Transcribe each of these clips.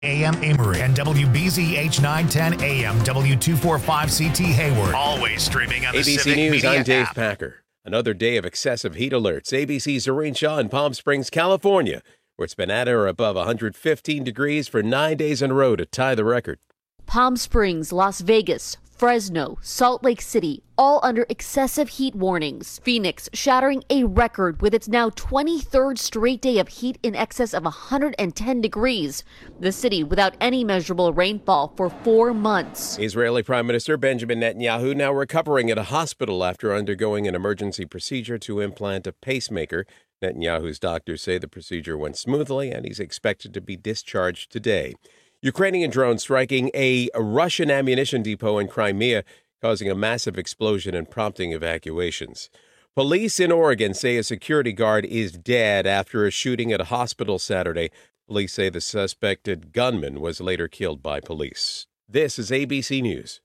AM Amory and WBZH 910 AM W245CT Hayward. Always streaming on the ABC Civic News, Media I'm Dave app. Packer. Another day of excessive heat alerts. ABC's Zareen Shaw in Palm Springs, California, where it's been at or above 115 degrees for 9 days in a row to tie the record. Palm Springs, Las Vegas, Fresno, Salt Lake City, all under excessive heat warnings. Phoenix shattering a record with its now 23rd straight day of heat in excess of 110 degrees. The city without any measurable rainfall for 4 months. Israeli Prime Minister Benjamin Netanyahu now recovering at a hospital after undergoing an emergency procedure to implant a pacemaker. Netanyahu's doctors say the procedure went smoothly and he's expected to be discharged today. Ukrainian drones striking a Russian ammunition depot in Crimea, causing a massive explosion and prompting evacuations. Police in Oregon say a security guard is dead after a shooting at a hospital Saturday. Police say the suspected gunman was later killed by police. This is ABC News.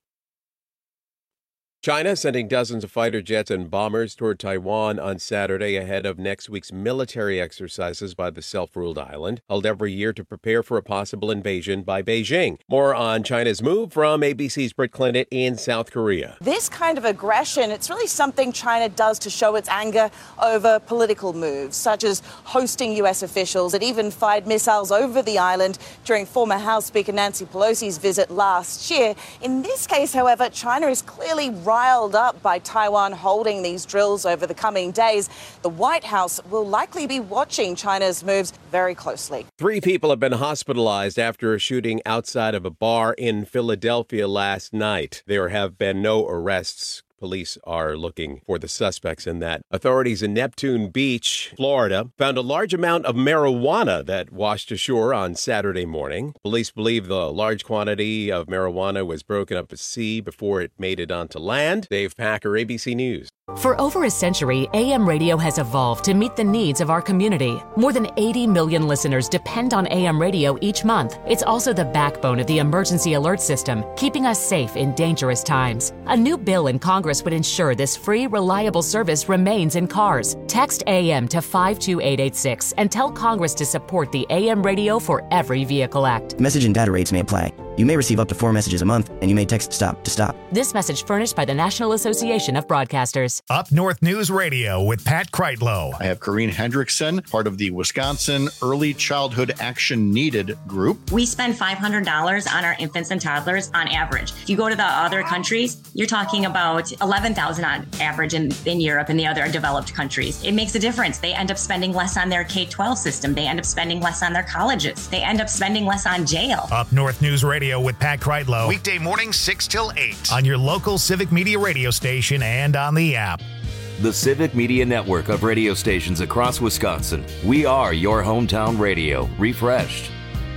China sending dozens of fighter jets and bombers toward Taiwan on Saturday ahead of next week's military exercises by the self-ruled island, held every year to prepare for a possible invasion by Beijing. More on China's move from ABC's Britt Clinton in South Korea. This kind of aggression, it's really something China does to show its anger over political moves, such as hosting U.S. officials. It even fired missiles over the island during former House Speaker Nancy Pelosi's visit last year. In this case, however, China is clearly riled up by Taiwan holding these drills over the coming days. The White House will likely be watching China's moves very closely. 3 people have been hospitalized after a shooting outside of a bar in Philadelphia last night. There have been no arrests. Police are looking for the suspects in that. Authorities in Neptune Beach, Florida, found a large amount of marijuana that washed ashore on Saturday morning. Police believe the large quantity of marijuana was broken up at sea before it made it onto land. Dave Packer, ABC News. For over a century, AM radio has evolved to meet the needs of our community. More than 80 million listeners depend on AM radio each month. It's also the backbone of the emergency alert system, keeping us safe in dangerous times. A new bill in Congress would ensure this free, reliable service remains in cars. Text AM to 52886 and tell Congress to support the AM radio for every vehicle act. Message and data rates may apply. You may receive up to 4 messages a month, and you may text STOP to stop. This message furnished by the National Association of Broadcasters. Up North News Radio with Pat Kreitlow. I have Corrine Hendrickson, part of the Wisconsin Early Childhood Action Needed group. We spend $500 on our infants and toddlers on average. If you go to the other countries, you're talking about $11,000 on average in Europe and the other developed countries. It makes a difference. They end up spending less on their K-12 system. They end up spending less on their colleges. They end up spending less on jail. Up North News Radio with Pat Kreitlow. Weekday mornings 6 till 8 on your local Civic Media radio station and on the app. The Civic Media network of radio stations across Wisconsin. We are your hometown radio, refreshed.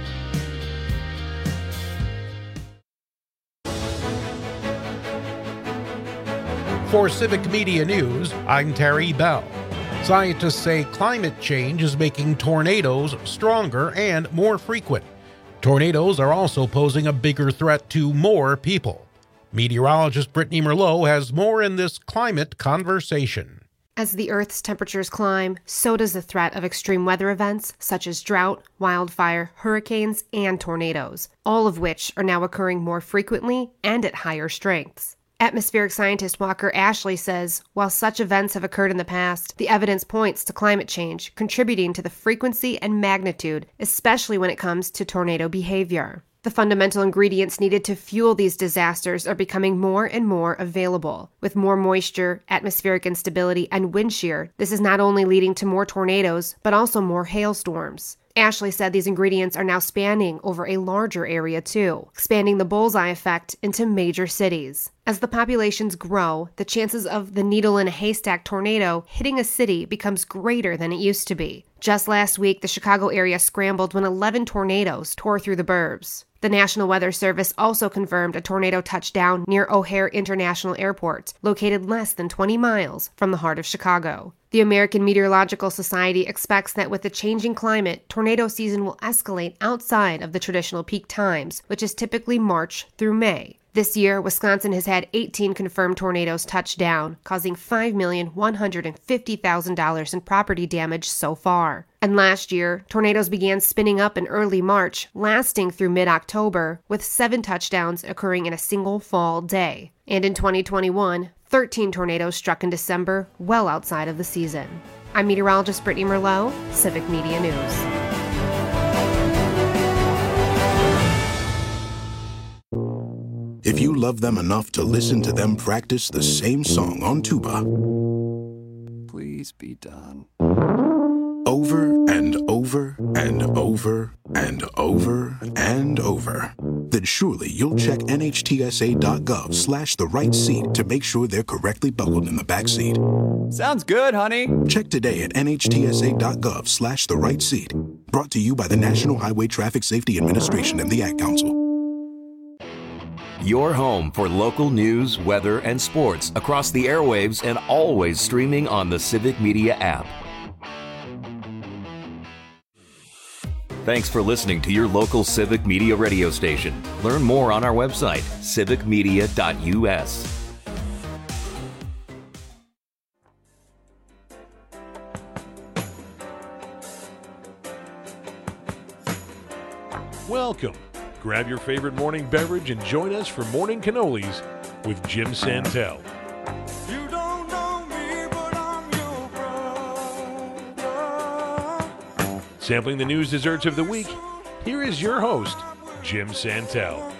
For Civic Media News, I'm Terry Bell. Scientists say climate change is making tornadoes stronger and more frequent. Tornadoes are also posing a bigger threat to more people. Meteorologist Brittany Merlot has more in this climate conversation. As the Earth's temperatures climb, so does the threat of extreme weather events such as drought, wildfire, hurricanes, and tornadoes, all of which are now occurring more frequently and at higher strengths. Atmospheric scientist Walker Ashley says, while such events have occurred in the past, the evidence points to climate change contributing to the frequency and magnitude, especially when it comes to tornado behavior. The fundamental ingredients needed to fuel these disasters are becoming more and more available. With more moisture, atmospheric instability, and wind shear, this is not only leading to more tornadoes, but also more hailstorms. Ashley said these ingredients are now spanning over a larger area too, expanding the bullseye effect into major cities. As the populations grow, the chances of the needle-in-a-haystack tornado hitting a city becomes greater than it used to be. Just last week, the Chicago area scrambled when 11 tornadoes tore through the burbs. The National Weather Service also confirmed a tornado touchdown near O'Hare International Airport, located less than 20 miles from the heart of Chicago. The American Meteorological Society expects that with the changing climate, tornado season will escalate outside of the traditional peak times, which is typically March through May. This year, Wisconsin has had 18 confirmed tornadoes touch down, causing $5,150,000 in property damage so far. And last year, tornadoes began spinning up in early March, lasting through mid-October, with 7 touchdowns occurring in a single fall day. And in 2021, 13 tornadoes struck in December, well outside of the season. I'm meteorologist Brittany Merlot, Civic Media News. If you love them enough to listen to them practice the same song on tuba, please be done. Over and over and over and over and over, then surely you'll check NHTSA.gov/the-right-seat to make sure they're correctly buckled in the back seat. Sounds good, honey. Check today at NHTSA.gov/the-right-seat. Brought to you by the National Highway Traffic Safety Administration and the Ad Council. Your home for local news, weather, and sports across the airwaves and always streaming on the Civic Media app. Thanks for listening to your local Civic Media radio station. Learn more on our website, civicmedia.us. Welcome. Grab your favorite morning beverage and join us for Morning Cannolis with Jim Santel. You don't know me, but I'm your brother. Sampling the news desserts of the week, here is your host, Jim Santel.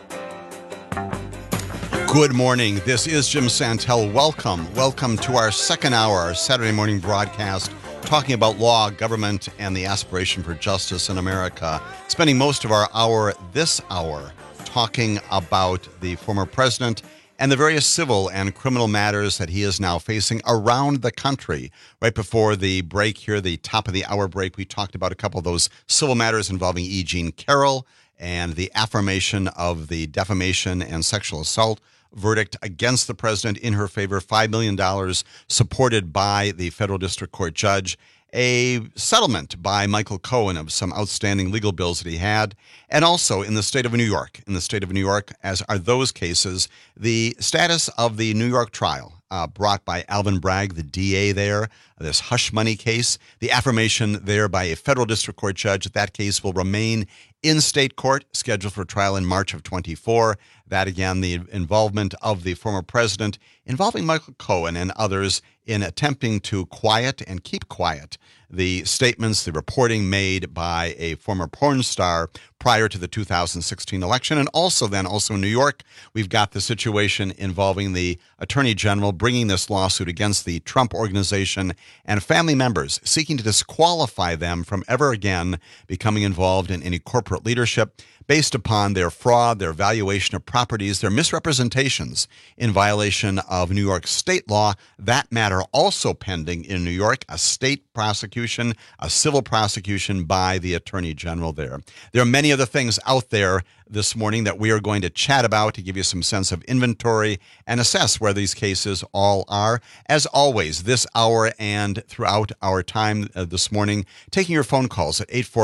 Good morning. This is Jim Santel. Welcome to our second hour, our Saturday morning broadcast, talking about law, government, and the aspiration for justice in America. Spending most of our hour this hour talking about the former president and the various civil and criminal matters that he is now facing around the country. Right before the break here, the top of the hour break, we talked about a couple of those civil matters involving E. Jean Carroll and the affirmation of the defamation and sexual assault verdict against the president in her favor, $5 million supported by the federal district court judge, a settlement by Michael Cohen of some outstanding legal bills that he had, and also in the state of New York, as are those cases, the status of the New York trial brought by Alvin Bragg, the DA there, this hush money case, the affirmation there by a federal district court judge that that case will remain in state court, scheduled for trial in March of 24. That, again, the involvement of the former president involving Michael Cohen and others in attempting to quiet and keep quiet the statements, the reporting made by a former porn star prior to the 2016 election. And also in New York, we've got the situation involving the Attorney General bringing this lawsuit against the Trump Organization and family members, seeking to disqualify them from ever again becoming involved in any corporate leadership based upon their fraud, their valuation of properties, their misrepresentations in violation of New York state law. That matter also pending in New York, a state prosecution, a civil prosecution by the Attorney General there. There are many other things out there this morning that we are going to chat about to give you some sense of inventory and assess where these cases all are. As always, this hour and throughout our time this morning, taking your phone calls at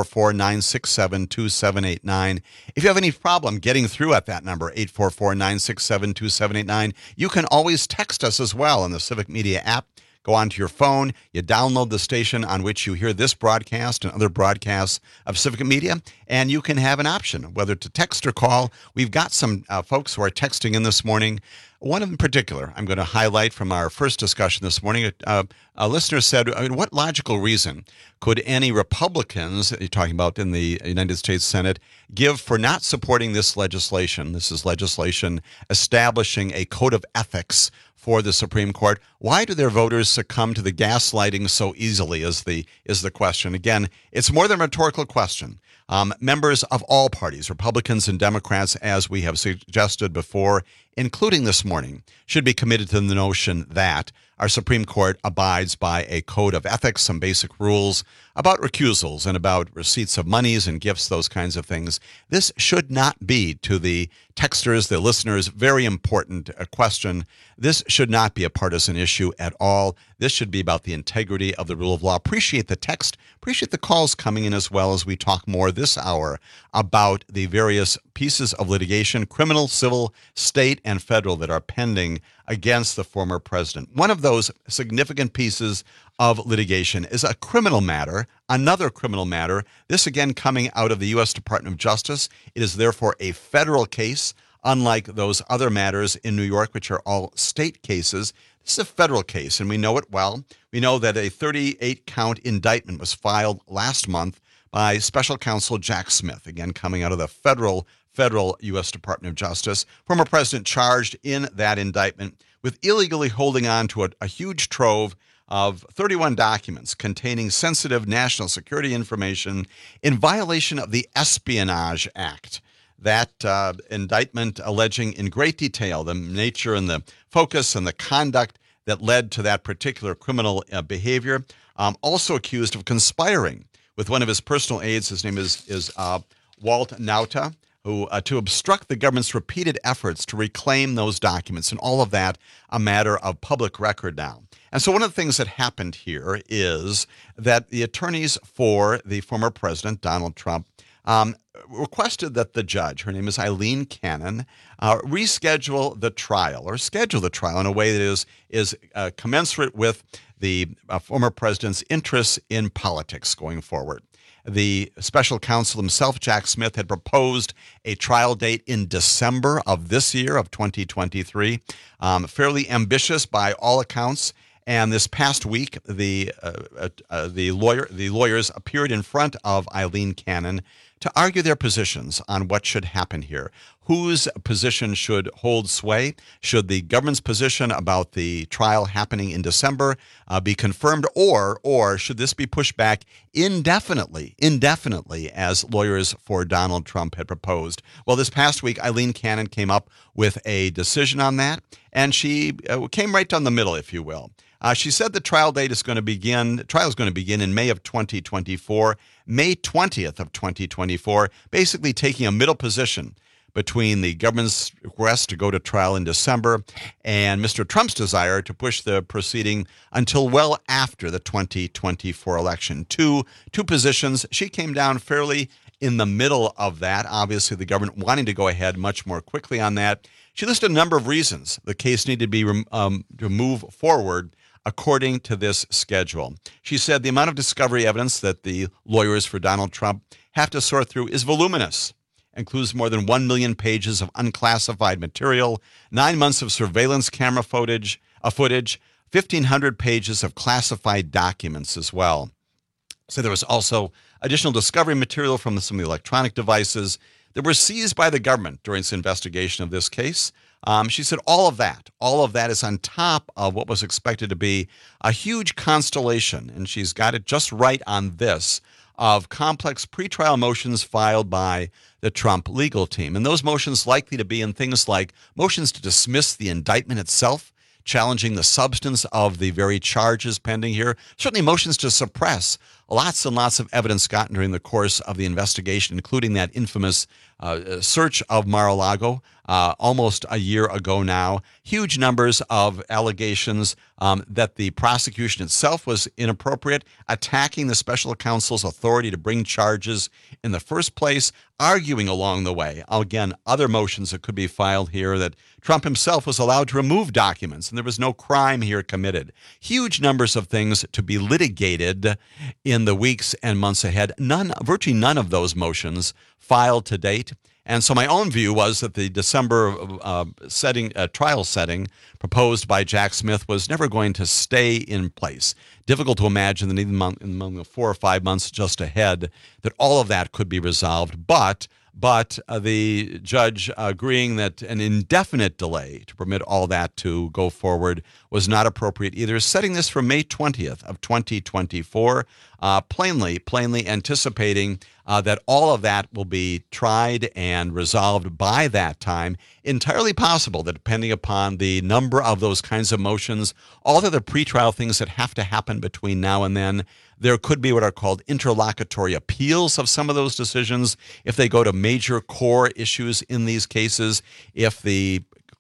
844-967-2789. If you have any problem getting through at that number, 844-967-2789, you can always text us as well on the Civic Media app. Go onto your phone, you download the station on which you hear this broadcast and other broadcasts of Civic Media, and you can have an option whether to text or call. We've got some folks who are texting in this morning. One in particular I'm going to highlight from our first discussion this morning. A listener said, what logical reason could any Republicans, you're talking about in the United States Senate, give for not supporting this legislation? This is legislation establishing a code of ethics for the Supreme Court. Why do their voters succumb to the gaslighting so easily is the question. Again, it's more than a rhetorical question. Members of all parties, Republicans and Democrats, as we have suggested before, including this morning, should be committed to the notion that our Supreme Court abides by a code of ethics, some basic rules about recusals and about receipts of monies and gifts, those kinds of things. This should not be, to the texters, the listeners, very important question. This should not be a partisan issue at all. This should be about the integrity of the rule of law. Appreciate the text. Appreciate the calls coming in as well as we talk more this hour about the various pieces of litigation, criminal, civil, state, and federal, that are pending against the former president. One of those significant pieces of litigation is a criminal matter, another criminal matter, this again coming out of the U.S. Department of Justice. It is therefore a federal case, unlike those other matters in New York, which are all state cases. This is a federal case, and we know it well. We know that a 38-count indictment was filed last month by Special Counsel Jack Smith, again coming out of the federal U.S. Department of Justice. Former president charged in that indictment with illegally holding on to a huge trove of 31 documents containing sensitive national security information in violation of the Espionage Act. That indictment alleging in great detail the nature and the focus and the conduct that led to that particular criminal behavior. Also accused of conspiring with one of his personal aides. His name is Walt Nauta, who to obstruct the government's repeated efforts to reclaim those documents, and all of that a matter of public record now. And so one of the things that happened here is that the attorneys for the former president, Donald Trump, requested that the judge, her name is Eileen Cannon, schedule the trial in a way that is commensurate with the former president's interests in politics going forward. The special counsel himself, Jack Smith, had proposed a trial date in December of this year, of 2023, fairly ambitious by all accounts. And this past week, the lawyers appeared in front of Eileen Cannon to argue their positions on what should happen here. Whose position should hold sway? Should the government's position about the trial happening in December be confirmed, or should this be pushed back indefinitely, as lawyers for Donald Trump had proposed? Well, this past week, Eileen Cannon came up with a decision on that, and she came right down the middle, if you will. She said the trial is going to begin in May of 2024, May 20th of 2024, basically taking a middle position between the government's request to go to trial in December and Mr. Trump's desire to push the proceeding until well after the 2024 election. Two positions. She came down fairly in the middle of that. Obviously, the government wanting to go ahead much more quickly on that. She listed a number of reasons the case needed to be to move forward according to this schedule. She said the amount of discovery evidence that the lawyers for Donald Trump have to sort through is voluminous. Includes more than 1 million pages of unclassified material, 9 months of surveillance camera footage, 1,500 pages of classified documents as well. So there was also additional discovery material from some of the electronic devices that were seized by the government during its investigation of this case. She said all of that is on top of what was expected to be a huge constellation, and she's got it just right on this, of complex pretrial motions filed by the Trump legal team. And those motions likely to be in things like motions to dismiss the indictment itself, challenging the substance of the very charges pending here, certainly motions to suppress lots and lots of evidence gotten during the course of the investigation, including that infamous search of Mar-a-Lago almost a year ago now. Huge numbers of allegations that the prosecution itself was inappropriate, attacking the special counsel's authority to bring charges in the first place, arguing along the way, again, other motions that could be filed here that Trump himself was allowed to remove documents and there was no crime here committed. Huge numbers of things to be litigated in the weeks and months ahead. Virtually none of those motions filed to date. And so my own view was that the December trial setting proposed by Jack Smith was never going to stay in place. Difficult to imagine that even among the 4 or 5 months just ahead that all of that could be resolved. But the judge agreeing that an indefinite delay to permit all that to go forward was not appropriate either, setting this for May 20th of 2024, plainly anticipating that all of that will be tried and resolved by that time. Entirely possible that depending upon the number of those kinds of motions, all the other pretrial things that have to happen between now and then, there could be what are called interlocutory appeals of some of those decisions if they go to major core issues in these cases. If the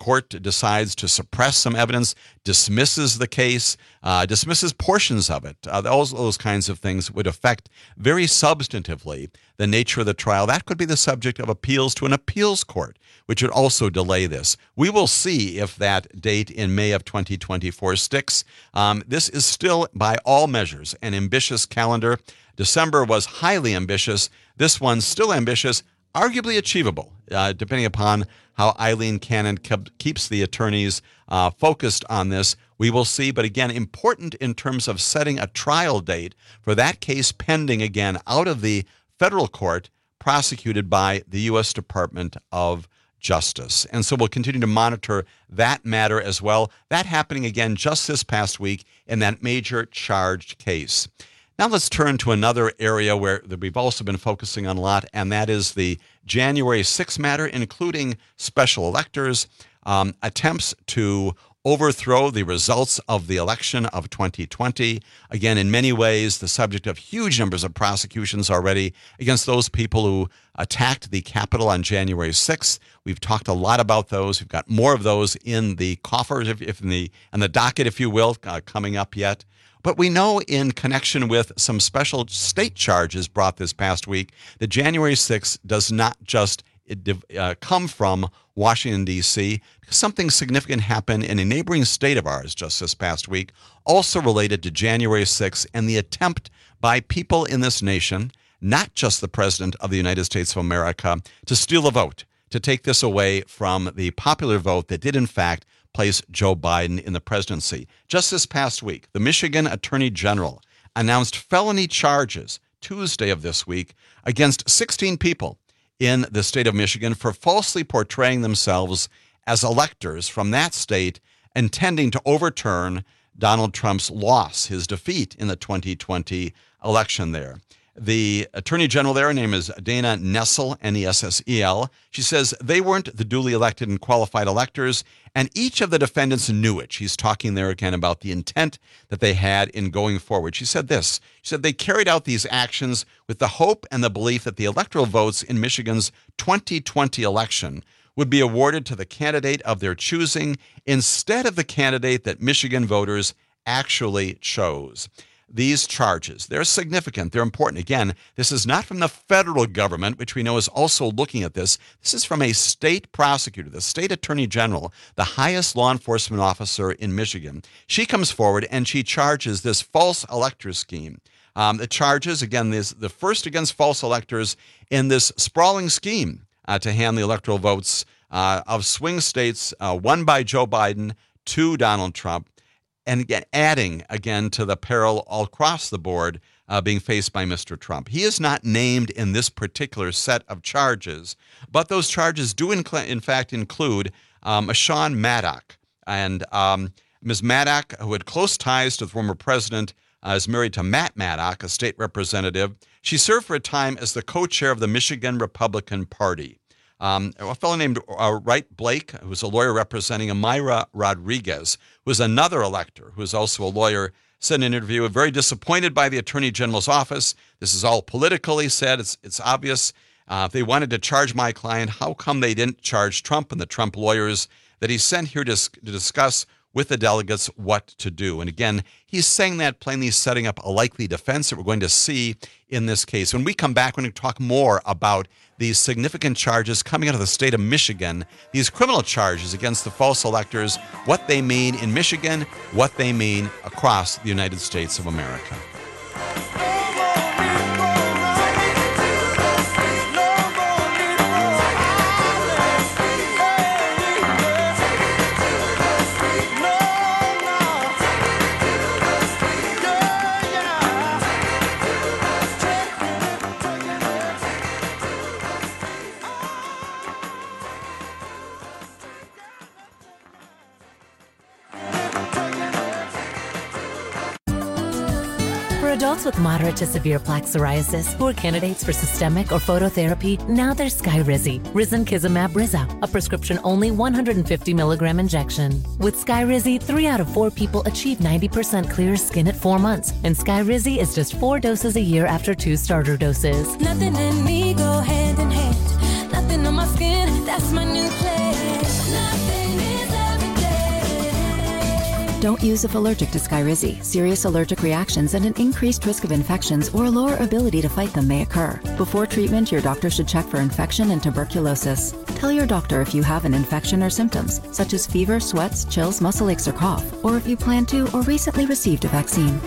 court decides to suppress some evidence, dismisses the case, dismisses portions of it. All those kinds of things would affect very substantively the nature of the trial. That could be the subject of appeals to an appeals court, which would also delay this. We will see if that date in May of 2024 sticks. This is still, by all measures, an ambitious calendar. December was highly ambitious. This one's still ambitious, arguably achievable, depending upon how Eileen Cannon keeps the attorneys focused on this. We will see, but again, important in terms of setting a trial date for that case pending, again, out of the federal court, prosecuted by the U.S. Department of Justice. And so we'll continue to monitor that matter as well. That happening again just this past week in that major charged case. Now let's turn to another area where we've also been focusing on a lot, and that is the January 6th matter, including special electors, attempts to overthrow the results of the election of 2020. Again, in many ways, the subject of huge numbers of prosecutions already against those people who attacked the Capitol on January 6th. We've talked a lot about those. We've got more of those in the coffers, in the docket, if you will, coming up yet. But we know in connection with some special state charges brought this past week that January 6th does not just come from Washington, D.C. Something significant happened in a neighboring state of ours just this past week, also related to January 6th and the attempt by people in this nation, not just the President of the United States of America, to steal a vote, to take this away from the popular vote that did, in fact, place Joe Biden in the presidency. Just this past week, the Michigan Attorney General announced felony charges Tuesday of this week against 16 people in the state of Michigan for falsely portraying themselves as electors from that state, intending to overturn Donald Trump's loss, his defeat in the 2020 election there. The Attorney General there, her name is Dana Nessel, Nessel. She says they weren't the duly elected and qualified electors, and each of the defendants knew it. She's talking there again about the intent that they had in going forward. She said this. She said they carried out these actions with the hope and the belief that the electoral votes in Michigan's 2020 election would be awarded to the candidate of their choosing instead of the candidate that Michigan voters actually chose. These charges, they're significant, they're important. Again, this is not from the federal government, which we know is also looking at this. This is from a state prosecutor, the state attorney general, the highest law enforcement officer in Michigan. She comes forward and she charges this false elector scheme. The charges, again, is the first against false electors in this sprawling scheme to hand the electoral votes of swing states won by Joe Biden to Donald Trump. And again, adding again to the peril all across the board being faced by Mr. Trump. He is not named in this particular set of charges, but those charges do in fact include Sean Maddock. And Ms. Maddock, who had close ties to the former president, is married to Matt Maddock, a state representative. She served for a time as the co-chair of the Michigan Republican Party. A fellow named Wright Blake, who was a lawyer representing Amira Rodriguez, who was another elector, who is also a lawyer, said in an interview, very disappointed by the Attorney General's office. This is all political, he said. It's obvious. If they wanted to charge my client, how come they didn't charge Trump and the Trump lawyers that he sent here to discuss with the delegates what to do? And again, he's saying that plainly, setting up a likely defense that we're going to see in this case. When we come back, we're going to talk more about these significant charges coming out of the state of Michigan, these criminal charges against the false electors, what they mean in Michigan, what they mean across the United States of America. Adults with moderate to severe plaque psoriasis who are candidates for systemic or phototherapy, now there's Skyrizi, Risankizumab Riza, a prescription-only 150 milligram injection. With Skyrizi, 3 out of 4 people achieve 90% clear skin at 4 months, and Skyrizi is just 4 doses a year after 2 starter doses. Nothing in me go hand in hand. Nothing on my skin, that's my new place. Nothing in Don't use if allergic to Skyrizi. Serious allergic reactions and an increased risk of infections or a lower ability to fight them may occur. Before treatment, your doctor should check for infection and tuberculosis. Tell your doctor if you have an infection or symptoms, such as fever, sweats, chills, muscle aches, or cough, or if you plan to or recently received a vaccine.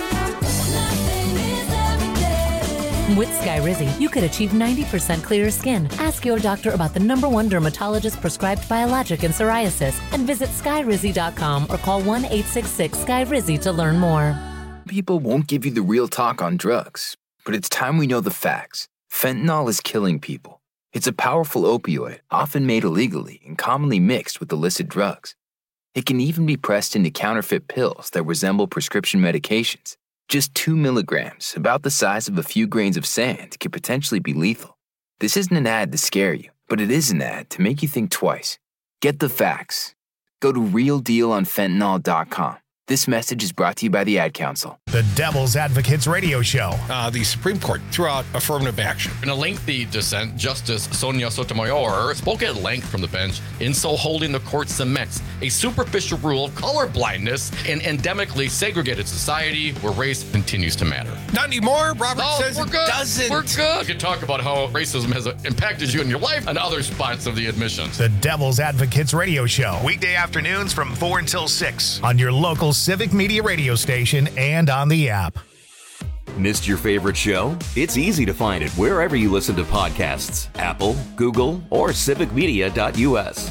With Skyrizi, you could achieve 90% clearer skin. Ask your doctor about the #1 dermatologist-prescribed biologic in psoriasis and visit Skyrizi.com or call 1-866-SKYRIZI to learn more. People won't give you the real talk on drugs, but it's time we know the facts. Fentanyl is killing people. It's a powerful opioid, often made illegally and commonly mixed with illicit drugs. It can even be pressed into counterfeit pills that resemble prescription medications. Just 2 milligrams, about the size of a few grains of sand, could potentially be lethal. This isn't an ad to scare you, but it is an ad to make you think twice. Get the facts. Go to realdealonfentanyl.com. This message is brought to you by the Ad Council. The Devil's Advocates Radio Show. The Supreme Court threw out affirmative action. In a lengthy dissent, Justice Sonia Sotomayor spoke at length from the bench, in so holding the court cements a superficial rule of colorblindness in endemically segregated society where race continues to matter. Not anymore, Robert says we're good. It doesn't. We're good. You can talk about how racism has impacted you in your life and other spots of the admissions. The Devil's Advocates Radio Show. Weekday afternoons from 4 until 6 on your local Civic Media radio station and on the app. Missed your favorite show? It's easy to find it wherever you listen to podcasts. Apple, Google, or civicmedia.us.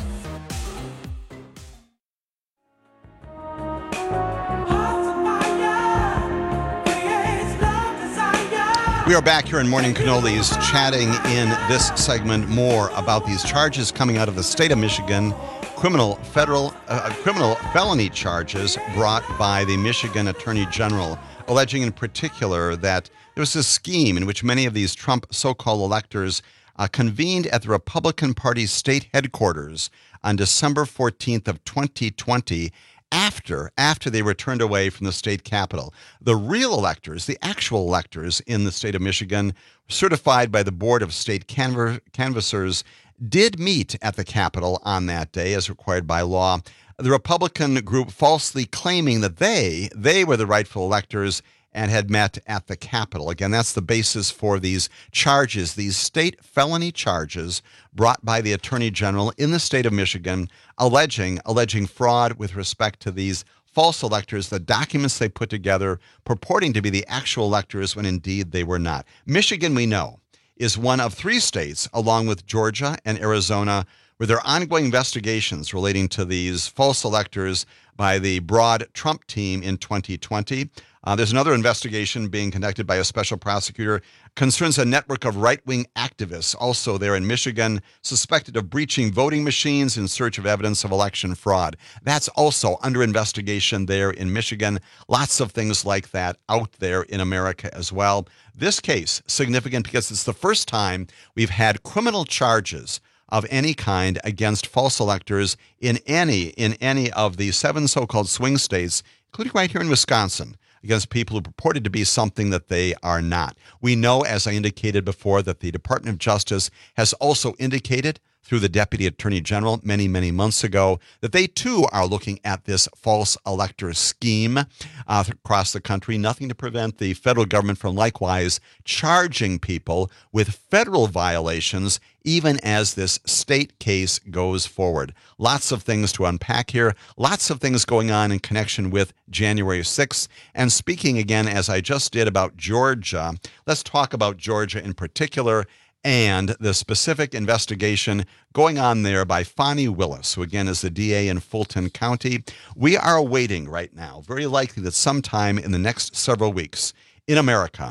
We are back here in Morning Cannolis chatting in this segment more about these charges coming out of the state of Michigan, criminal felony charges brought by the Michigan Attorney General, alleging in particular that there was a scheme in which many of these Trump so-called electors convened at the Republican Party state headquarters on December 14th of 2020 after they were turned away from the state capitol. The real electors, the actual electors in the state of Michigan, certified by the Board of State Canvassers, did meet at the Capitol on that day as required by law. The Republican group falsely claiming that they were the rightful electors and had met at the Capitol. Again, that's the basis for these charges, these state felony charges brought by the Attorney General in the state of Michigan, alleging fraud with respect to these false electors, the documents they put together purporting to be the actual electors when indeed they were not. Michigan, we know, is one of 3 states, along with Georgia and Arizona, where there are ongoing investigations relating to these false electors by the broad Trump team in 2020. There's another investigation being conducted by a special prosecutor, concerns a network of right-wing activists also there in Michigan, suspected of breaching voting machines in search of evidence of election fraud. That's also under investigation there in Michigan. Lots of things like that out there in America as well. This case, significant because it's the first time we've had criminal charges of any kind against false electors in any of the 7 so-called swing states, including right here in Wisconsin, against people who purported to be something that they are not. We know, as I indicated before, that the Department of Justice has also indicated through the Deputy Attorney General many, many months ago that they too are looking at this false elector scheme across the country. Nothing to prevent the federal government from likewise charging people with federal violations even as this state case goes forward. Lots of things to unpack here. Lots of things going on in connection with January 6th. And speaking again, as I just did about Georgia, let's talk about Georgia in particular and the specific investigation going on there by Fani Willis, who again is the DA in Fulton County. We are awaiting right now, very likely that sometime in the next several weeks in America,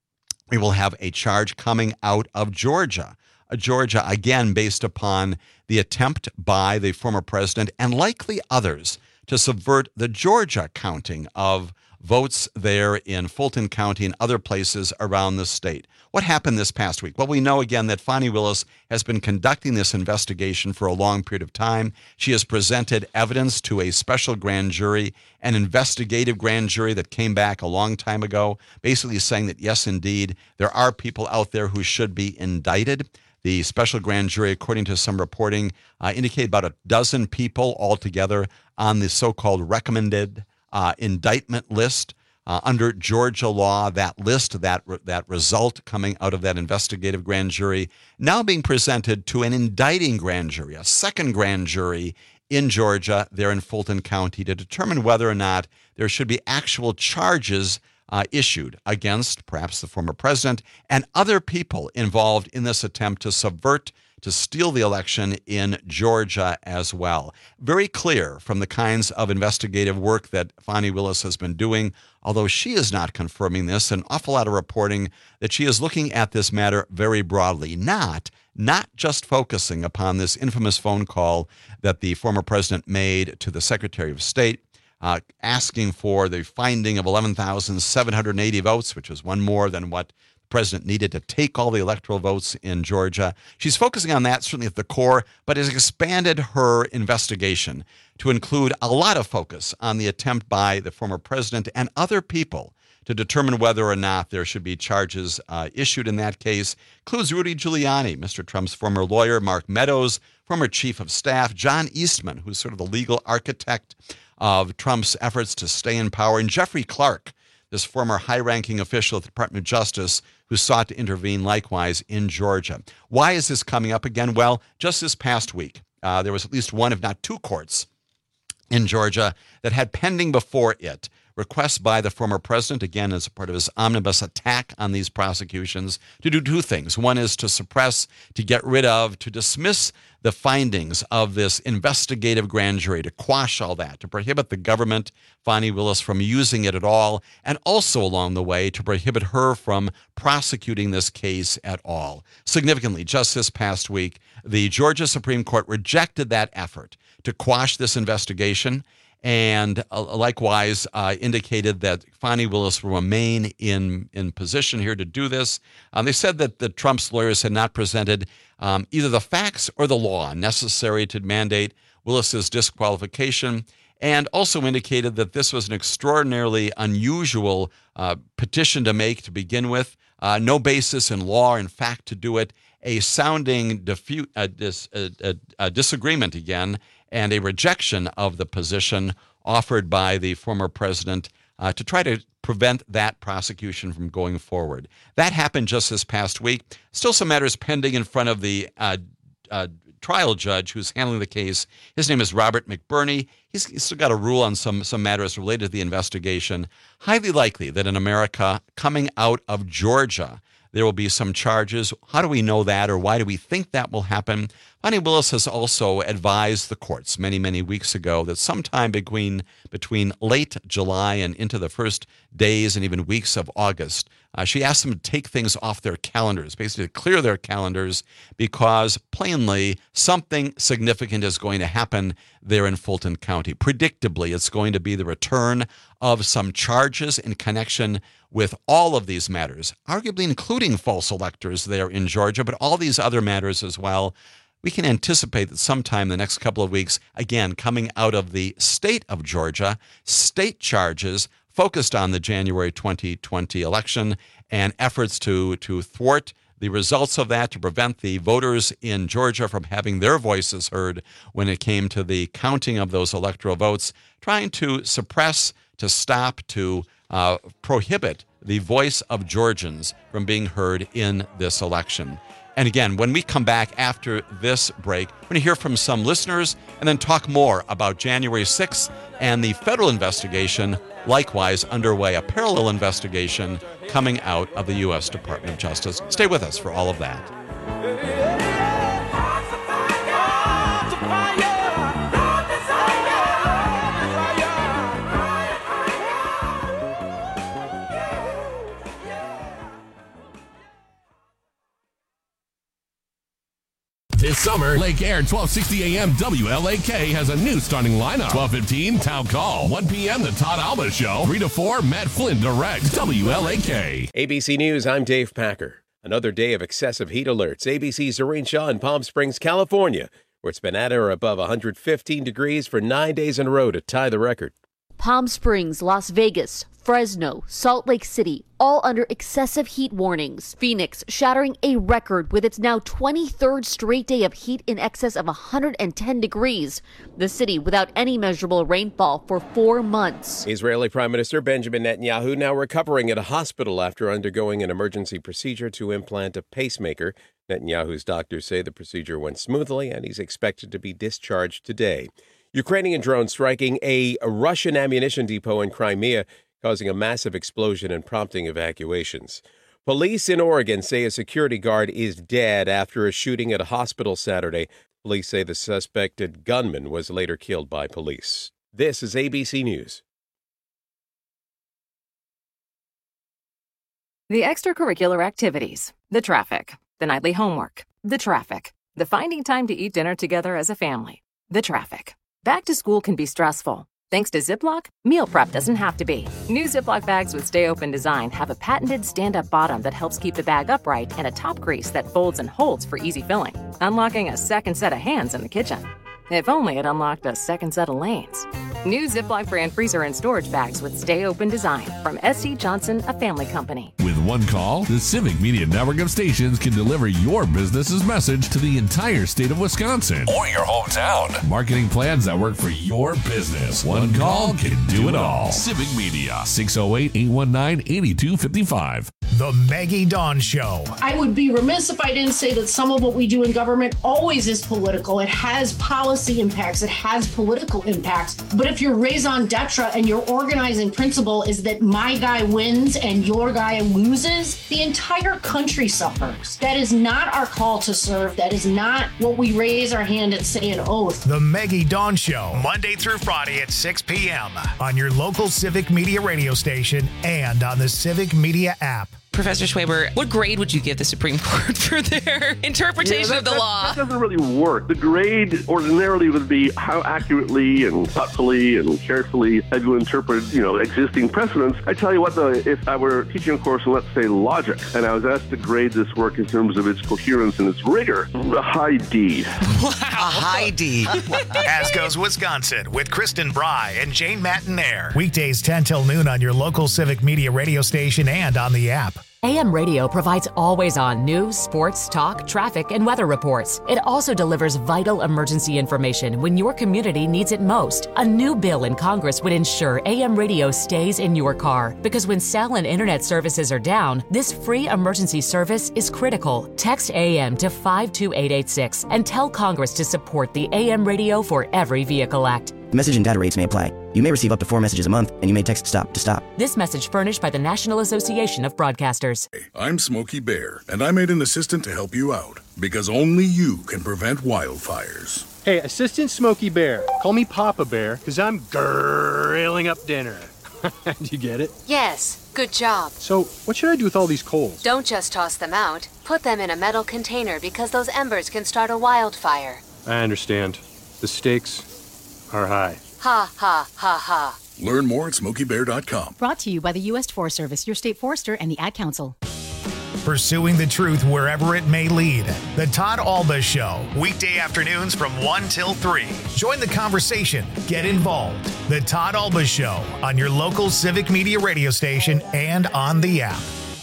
we will have a charge coming out of Georgia. Georgia, again, based upon the attempt by the former president and likely others to subvert the Georgia counting of votes there in Fulton County and other places around the state. What happened this past week? Well, we know again that Fani Willis has been conducting this investigation for a long period of time. She has presented evidence to a special grand jury, an investigative grand jury that came back a long time ago, basically saying that, yes, indeed, there are people out there who should be indicted. The special grand jury, according to some reporting, indicated about a dozen people altogether on the so-called recommended indictment list under Georgia law. That list, that result coming out of that investigative grand jury, now being presented to an indicting grand jury, a second grand jury in Georgia, there in Fulton County, to determine whether or not there should be actual charges issued against perhaps the former president and other people involved in this attempt to subvert, to steal the election in Georgia as well. Very clear from the kinds of investigative work that Fani Willis has been doing, although she is not confirming this, an awful lot of reporting that she is looking at this matter very broadly, not just focusing upon this infamous phone call that the former president made to the Secretary of State, asking for the finding of 11,780 votes, which was one more than what the president needed to take all the electoral votes in Georgia. She's focusing on that, certainly at the core, but has expanded her investigation to include a lot of focus on the attempt by the former president and other people to determine whether or not there should be charges issued in that case. Includes Rudy Giuliani, Mr. Trump's former lawyer, Mark Meadows, former chief of staff, John Eastman, who's sort of the legal architect of Trump's efforts to stay in power, and Jeffrey Clark, this former high-ranking official at the Department of Justice who sought to intervene likewise in Georgia. Why is this coming up again? Well, just this past week, there was at least one, if not two courts in Georgia that had pending before it requests by the former president, again, as a part of his omnibus attack on these prosecutions, to do two things. One is to suppress, to get rid of, to dismiss the findings of this investigative grand jury, to quash all that, to prohibit the government, Fani Willis, from using it at all, and also along the way to prohibit her from prosecuting this case at all. Significantly, just this past week, the Georgia Supreme Court rejected that effort to quash this investigation, and likewise indicated that Fani Willis will remain in position here to do this. They said that the Trump's lawyers had not presented either the facts or the law necessary to mandate Willis's disqualification, and also indicated that this was an extraordinarily unusual petition to make to begin with, no basis in law or in fact to do it, a sounding disagreement again, and a rejection of the position offered by the former president to try to prevent that prosecution from going forward. That happened just this past week. Still some matters pending in front of the trial judge who's handling the case. His name is Robert McBurney. He's still got a rule on some matters related to the investigation. Highly likely that in America, coming out of Georgia, there will be some charges. How do we know that, or why do we think that will happen? Fani Willis has also advised the courts many, many weeks ago that sometime between late July and into the first days and even weeks of August, she asked them to take things off their calendars, basically to clear their calendars, because plainly something significant is going to happen there in Fulton County. Predictably, it's going to be the return of some charges in connection with all of these matters, arguably including false electors there in Georgia, but all these other matters as well. We can anticipate that sometime in the next couple of weeks, again, coming out of the state of Georgia, state charges focused on the January 2020 election and efforts to thwart the results of that, to prevent the voters in Georgia from having their voices heard when it came to the counting of those electoral votes, trying to suppress, to stop, to prohibit the voice of Georgians from being heard in this election. And again, when we come back after this break, we're going to hear from some listeners and then talk more about January 6th and the federal investigation, likewise underway, a parallel investigation coming out of the U.S. Department of Justice. Stay with us for all of that. This summer, Lake Air 1260 AM WLAK has a new starting lineup. 12:15 Town Call. 1 p.m. The Todd Alba Show. 3 to 4 Matt Flynn Direct. WLAK. ABC News, I'm Dave Packer. Another day of excessive heat alerts. ABC's Doreen Shaw in Palm Springs, California, where it's been at or above 115 degrees for 9 days in a row to tie the record. Palm Springs, Las Vegas, Fresno, Salt Lake City, all under excessive heat warnings. Phoenix shattering a record with its now 23rd straight day of heat in excess of 110 degrees. The city without any measurable rainfall for 4 months. Israeli Prime Minister Benjamin Netanyahu now recovering at a hospital after undergoing an emergency procedure to implant a pacemaker. Netanyahu's doctors say the procedure went smoothly and he's expected to be discharged today. Ukrainian drones striking a Russian ammunition depot in Crimea, causing a massive explosion and prompting evacuations. Police in Oregon say a security guard is dead after a shooting at a hospital Saturday. Police say the suspected gunman was later killed by police. This is ABC News. The extracurricular activities, the traffic, the nightly homework, the traffic, the finding time to eat dinner together as a family, the traffic. Back to school can be stressful. Thanks to Ziploc, meal prep doesn't have to be. New Ziploc bags with Stay Open design have a patented stand-up bottom that helps keep the bag upright and a top grease that folds and holds for easy filling, unlocking a second set of hands in the kitchen. If only it unlocked a second set of lanes. New Ziploc brand freezer and storage bags with Stay Open design from SC Johnson, a family company. With one call, the Civic Media network of stations can deliver your business's message to the entire state of Wisconsin or your hometown. Marketing plans that work for your business. One call can do it all. Civic Media, 608-819-8255. The Maggie Dawn Show. I would be remiss if I didn't say that some of what we do in government always is political. It has policy impacts. It has political impacts. But if your raison d'etre and your organizing principle is that my guy wins and your guy loses, the entire country suffers. That is not our call to serve. That is not what we raise our hand and say an oath. The Maggie Dawn Show, Monday through Friday at 6 p.m. on your local Civic Media radio station and on the Civic Media app. Professor Schwaber, what grade would you give the Supreme Court for their interpretation of the law? That doesn't really work. The grade ordinarily would be how accurately and thoughtfully and carefully have you interpreted, existing precedents. I tell you what, though, if I were teaching a course in, let's say, logic, and I was asked to grade this work in terms of its coherence and its rigor, a high D. Wow. A high D. As goes Wisconsin with Kristen Bry and Jane Mattinaire. Weekdays 10 till noon on your local Civic Media radio station and on the app. AM radio provides always-on news, sports, talk, traffic, and weather reports. It also delivers vital emergency information when your community needs it most. A new bill in Congress would ensure AM radio stays in your car, because when cell and internet services are down, this free emergency service is critical. Text AM to 52886 and tell Congress to support the AM Radio for Every Vehicle Act. Message and data rates may apply. You may receive up to 4 messages a month, and you may text STOP to stop. This message furnished by the National Association of Broadcasters. I'm Smokey Bear, and I made an assistant to help you out, because only you can prevent wildfires. Hey, Assistant Smokey Bear, call me Papa Bear, because I'm grilling up dinner. Did you get it? Yes, good job. So, what should I do with all these coals? Don't just toss them out. Put them in a metal container, because those embers can start a wildfire. I understand. The stakes are high. Ha, ha, ha, ha. Learn more at SmokeyBear.com. Brought to you by the U.S. Forest Service, your state forester, and the Ad Council. Pursuing the truth wherever it may lead. The Todd Alba Show, weekday afternoons from 1 till 3. Join the conversation. Get involved. The Todd Alba Show on your local Civic Media radio station and on the app.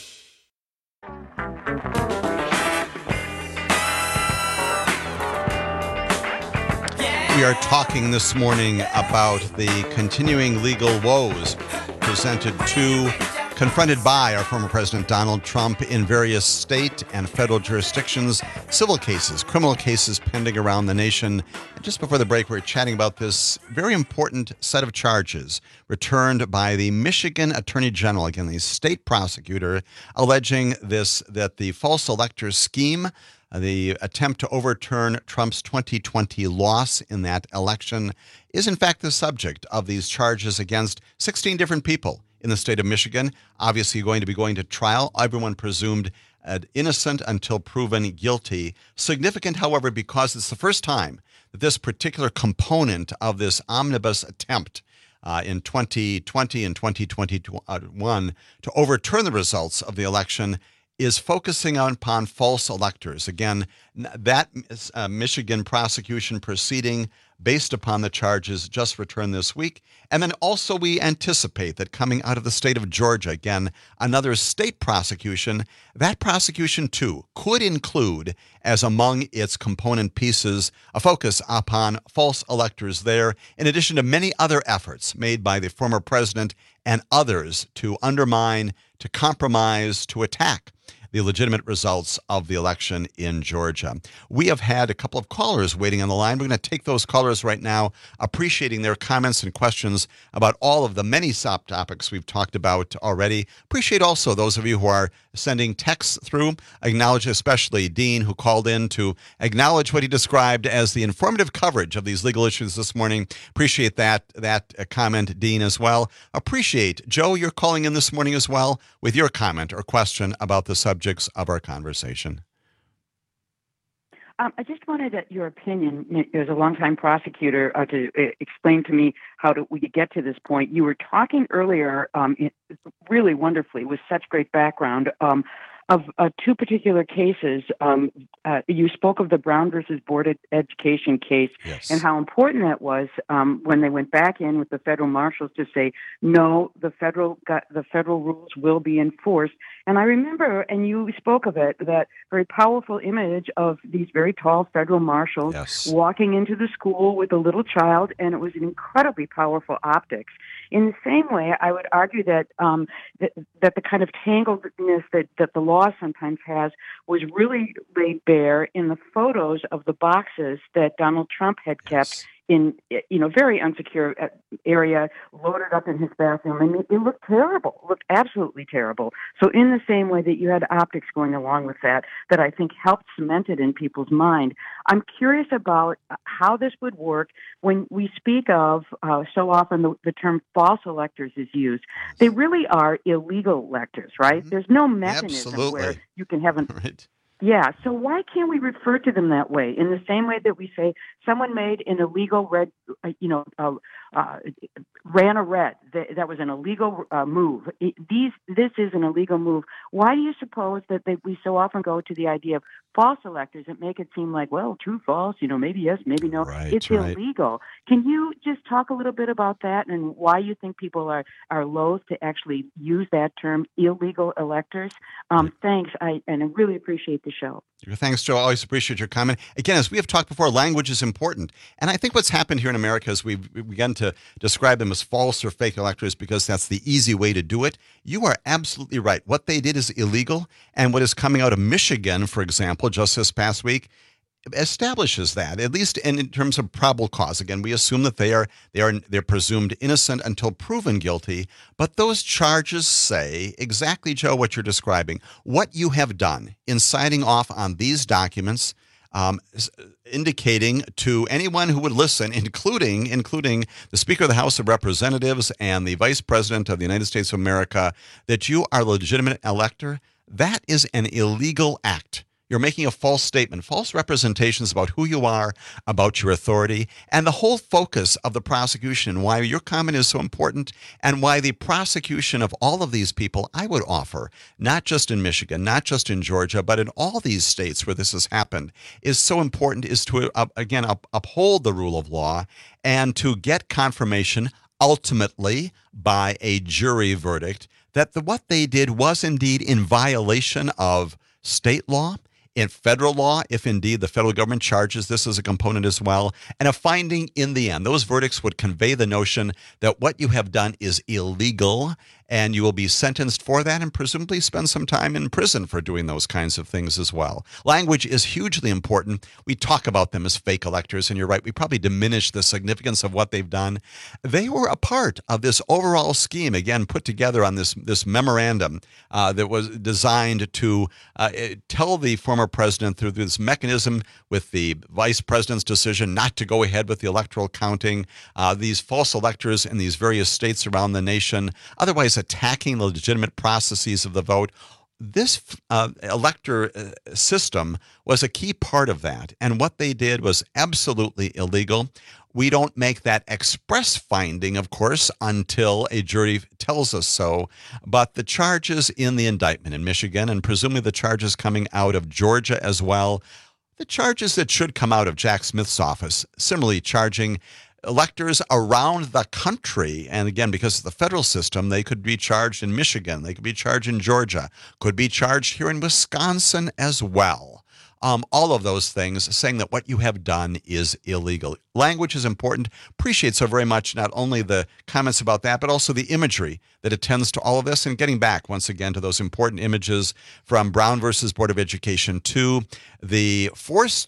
We are talking this morning about the continuing legal woes confronted by our former President Donald Trump in various state and federal jurisdictions, civil cases, criminal cases pending around the nation. And just before the break, we were chatting about this very important set of charges returned by the Michigan Attorney General, again, the state prosecutor, alleging that the false electors scheme, the attempt to overturn Trump's 2020 loss in that election, is in fact the subject of these charges against 16 different people in the state of Michigan. Obviously going to be going to trial. Everyone presumed innocent until proven guilty. Significant, however, because it's the first time that this particular component of this omnibus attempt in 2020 and 2021 to overturn the results of the election is focusing upon false electors. Again, that Michigan prosecution proceeding based upon the charges just returned this week. And then also we anticipate that coming out of the state of Georgia, again, another state prosecution, that prosecution too could include, as among its component pieces, a focus upon false electors there, in addition to many other efforts made by the former president and others to undermine, to compromise, to attack the legitimate results of the election in Georgia. We have had a couple of callers waiting on the line. We're going to take those callers right now, appreciating their comments and questions about all of the many topics we've talked about already. Appreciate also those of you who are sending texts through. Acknowledge especially Dean, who called in to acknowledge what he described as the informative coverage of these legal issues this morning. Appreciate that comment, Dean, as well. Appreciate, Joe, you're calling in this morning as well with your comment or question about the subjects of our conversation. I just wanted your opinion as a longtime prosecutor to explain to me how we could get to this point. You were talking earlier really wonderfully with such great background of two particular cases. You spoke of the Brown versus Board of Education case, yes, and how important that was when they went back in with the federal marshals to say, no, the federal rules will be enforced. And I remember, and you spoke of it, that very powerful image of these very tall federal marshals, yes, walking into the school with a little child, and it was an incredibly powerful optics. In the same way, I would argue that that the kind of tangledness that the law sometimes has was really laid bare in the photos of the boxes that Donald Trump had kept in, very unsecure area, loaded up in his bathroom. I mean, it looked terrible. It looked absolutely terrible. So in the same way that you had optics going along with that I think helped cement it in people's mind, I'm curious about how this would work when we speak of, so often the term false electors is used. They really are illegal electors, right? Mm-hmm. There's no mechanism where you can have an... Right. Yeah, so why can't we refer to them that way? In the same way that we say someone made an illegal ran a red. That was an illegal move. This is an illegal move. Why do you suppose that we so often go to the idea of false electors and make it seem like, well, true, false, maybe yes, maybe no. Right, it's illegal. Can you just talk a little bit about that and why you think people are loath to actually use that term, illegal electors? Thanks, and I really appreciate the show. Thanks, Joe. Always appreciate your comment. Again, as we have talked before, language is important. And I think what's happened here in America is we've begun to describe them as false or fake electors because that's the easy way to do it. You are absolutely right. What they did is illegal. And what is coming out of Michigan, for example, just this past week, establishes that, at least in terms of probable cause. Again, we assume that they're presumed innocent until proven guilty. But those charges say exactly, Joe, what you're describing. What you have done in signing off on these documents, indicating to anyone who would listen, including the Speaker of the House of Representatives and the Vice President of the United States of America, that you are a legitimate elector, that is an illegal act. You're making a false statement, false representations about who you are, about your authority, and the whole focus of the prosecution, and why your comment is so important, and why the prosecution of all of these people, I would offer, not just in Michigan, not just in Georgia, but in all these states where this has happened, is so important, is to, again, uphold the rule of law and to get confirmation, ultimately, by a jury verdict, that what they did was indeed in violation of state law, in federal law, if indeed the federal government charges this as a component as well, and a finding in the end. Those verdicts would convey the notion that what you have done is illegal, and you will be sentenced for that and presumably spend some time in prison for doing those kinds of things as well. Language is hugely important. We talk about them as fake electors, and you're right, we probably diminish the significance of what they've done. They were a part of this overall scheme, again, put together on this memorandum that was designed to tell the former president through this mechanism with the vice president's decision not to go ahead with the electoral counting, these false electors in these various states around the nation, otherwise attacking the legitimate processes of the vote. This elector system was a key part of that, and what they did was absolutely illegal. We don't make that express finding, of course, until a jury tells us so, but the charges in the indictment in Michigan, and presumably the charges coming out of Georgia as well, the charges that should come out of Jack Smith's office, similarly charging electors around the country. And again, because of the federal system, they could be charged in Michigan, they could be charged in Georgia, could be charged here in Wisconsin as well. All of those things saying that what you have done is illegal. Language is important. Appreciate so very much not only the comments about that, but also the imagery that attends to all of this. And getting back once again to those important images from Brown versus Board of Education 2, the forced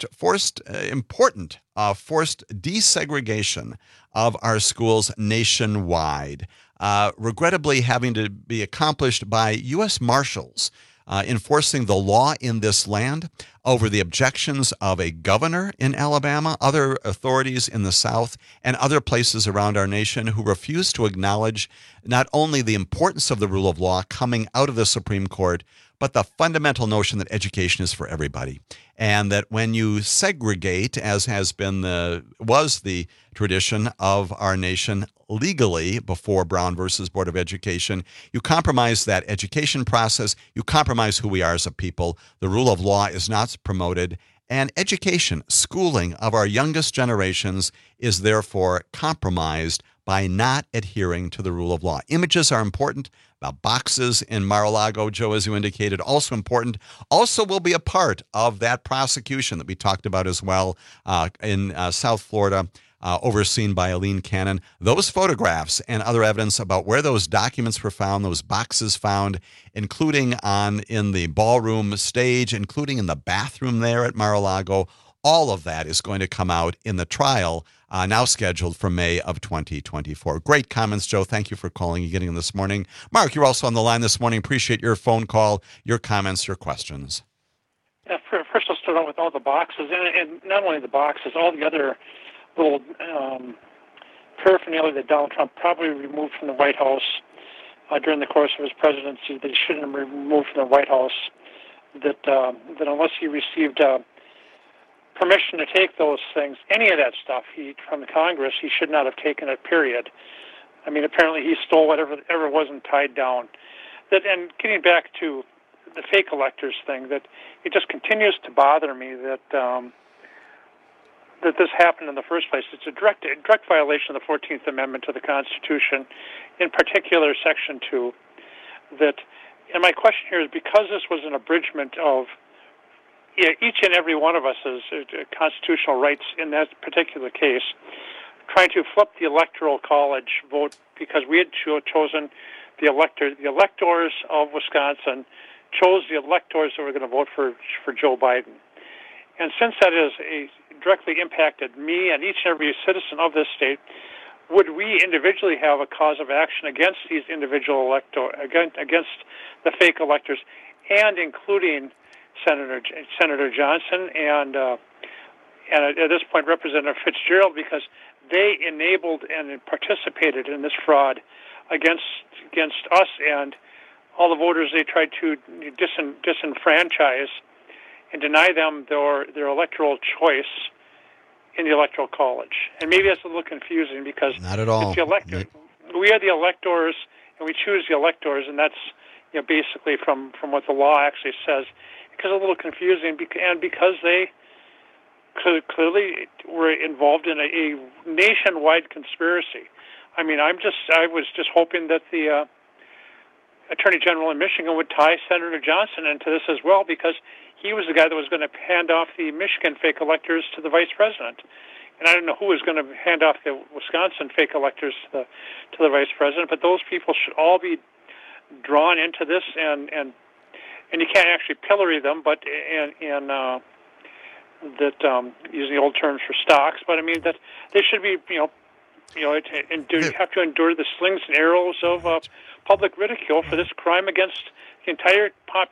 desegregation of our schools nationwide, regrettably having to be accomplished by U.S. Marshals enforcing the law in this land over the objections of a governor in Alabama, other authorities in the South, and other places around our nation who refuse to acknowledge not only the importance of the rule of law coming out of the Supreme Court, but the fundamental notion that education is for everybody. And that when you segregate, as was the tradition of our nation legally before Brown versus Board of Education, you compromise that education process, you compromise who we are as a people. The rule of law is not promoted, and education, schooling of our youngest generations is therefore compromised by not adhering to the rule of law. Images are important. The boxes in Mar-a-Lago, Joe, as you indicated, also important. Also will be a part of that prosecution that we talked about as well in South Florida, overseen by Eileen Cannon. Those photographs and other evidence about where those documents were found, those boxes found, including in the ballroom stage, including in the bathroom there at Mar-a-Lago, all of that is going to come out in the trial now scheduled for May of 2024. Great comments, Joe. Thank you for calling and getting in this morning. Mark, you're also on the line this morning. Appreciate your phone call, your comments, your questions. Yeah, first I'll start out with all the boxes, and not only the boxes, all the other little paraphernalia that Donald Trump probably removed from the White House during the course of his presidency that he shouldn't have removed from the White House, that unless he received permission to take those things, any of that stuff from the Congress, he should not have taken it, period. I mean, apparently he stole whatever wasn't tied down. And getting back to the fake electors thing, that it just continues to bother me that this happened in the first place. It's a direct violation of the 14th Amendment to the Constitution, in particular Section 2. And my question here is, because this was an abridgment of each and every one of us' constitutional rights in that particular case, trying to flip the Electoral College vote because we had chosen the electors of Wisconsin chose the electors that were going to vote for Joe Biden. And since that is directly impacted me and each and every citizen of this state, would we individually have a cause of action against these individual against the fake electors, and including Senator Johnson and at this point Representative Fitzgerald, because they enabled and participated in this fraud against us and all the voters they tried to disenfranchise and deny them their electoral choice in the Electoral College. And maybe that's a little confusing because not at all. It's the we are the electors, and we choose the electors, and that's basically from what the law actually says. Because a little confusing, and because they clearly were involved in a nationwide conspiracy. I mean, I was just hoping that the Attorney General in Michigan would tie Senator Johnson into this as well, because he was the guy that was going to hand off the Michigan fake electors to the vice president. And I don't know who was going to hand off the Wisconsin fake electors to the vice president, but those people should all be drawn into this, and you can't actually pillory them, but using the old terms for stocks. But I mean that they should be, you have to endure the slings and arrows of public ridicule for this crime against the entire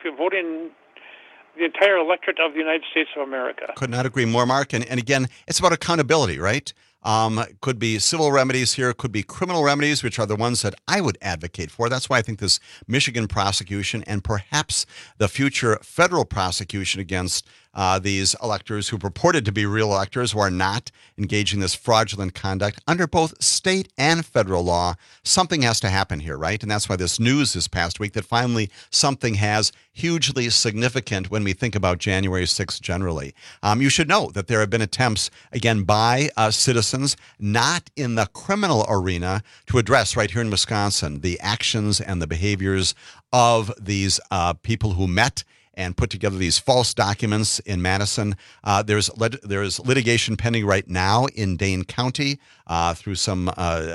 the entire electorate of the United States of America. Could not agree more, Mark. And again, it's about accountability, right? Could be civil remedies here, could be criminal remedies, which are the ones that I would advocate for. That's why I think this Michigan prosecution and perhaps the future federal prosecution against these electors who purported to be real electors who are not engaging in this fraudulent conduct under both state and federal law. Something has to happen here, right? And that's why this news this past week that finally something has hugely significant when we think about January 6th generally. You should know that there have been attempts, again, by citizens, not in the criminal arena, to address right here in Wisconsin the actions and the behaviors of these people who met and put together these false documents in Madison. There's litigation pending right now in Dane County through some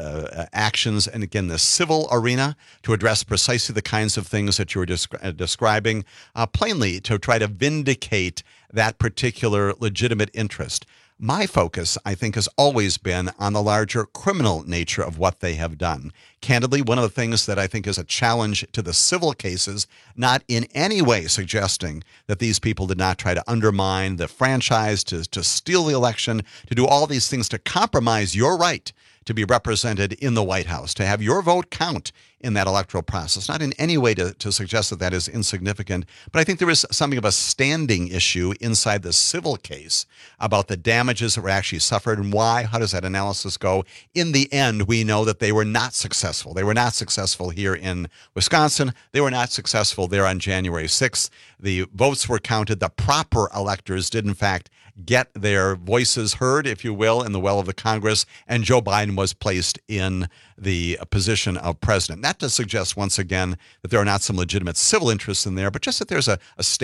actions, and again, the civil arena to address precisely the kinds of things that you were describing, plainly to try to vindicate that particular legitimate interest. My focus, I think, has always been on the larger criminal nature of what they have done. Candidly, one of the things that I think is a challenge to the civil cases, not in any way suggesting that these people did not try to undermine the franchise, to steal the election, to do all these things to compromise your right to be represented in the White House, to have your vote count in that electoral process. Not in any way to suggest that that is insignificant, but I think there is something of a standing issue inside the civil case about the damages that were actually suffered and why. How does that analysis go? In the end, we know that they were not successful. They were not successful here in Wisconsin. They were not successful there on January 6th. The votes were counted. The proper electors did, in fact, get their voices heard, if you will, in the well of the Congress, and Joe Biden was placed in the position of president. That does suggest, once again, that there are not some legitimate civil interests in there, but just that there's a